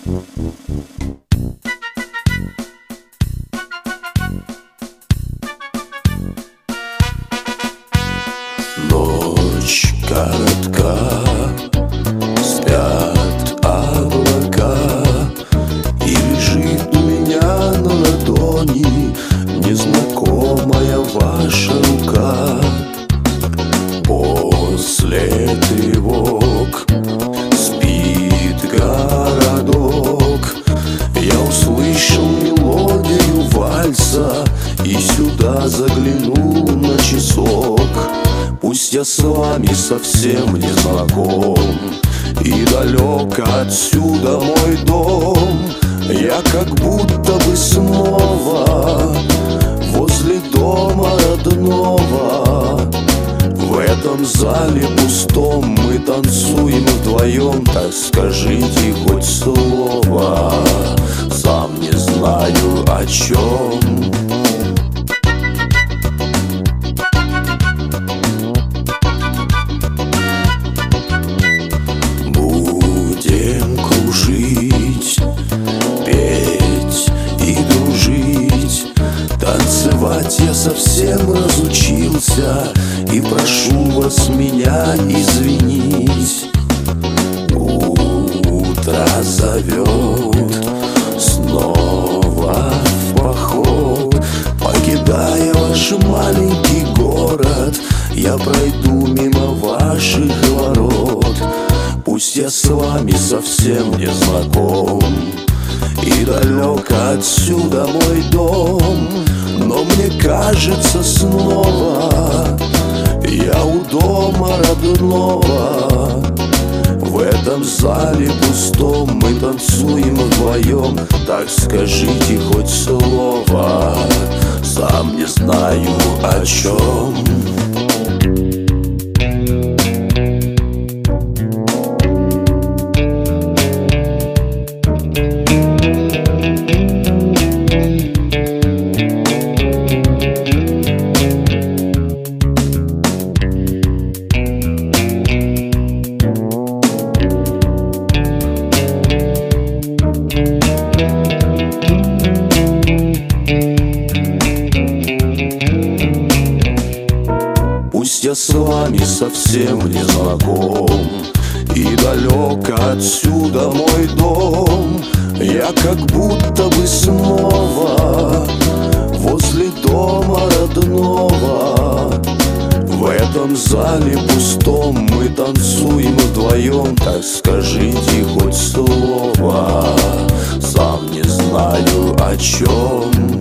Ночь коротка, спят облака, и лежит у меня на ладони незнакомая ваша рука. После тревог спит городок. Я услышал мелодию вальса и сюда заглянул на часок. Пусть я с вами совсем не знаком и далек отсюда мой дом, я как будто бы снова возле дома родного. В этом зале пустом мы танцуем вдвоем, так скажите хоть слово, сам не знаю о чем. Будем кружить, петь и дружить, танцевать я совсем разучился, и прошу вас меня извинить. Утро зовет снова в поход. Покидая ваш маленький город, я пройду мимо ваших ворот. Пусть я с вами совсем не знаком и далек отсюда мой дом, но мне кажется снова я у дома родного. В этом зале пустом мы танцуем вдвоем, так скажите хоть слово, сам не знаю о чем. Пусть я с вами совсем не знаком и далек отсюда мой дом, я как будто бы снова возле дома родного. В этом зале пустом мы танцуем вдвоем, так скажите хоть слово, сам не знаю о чем.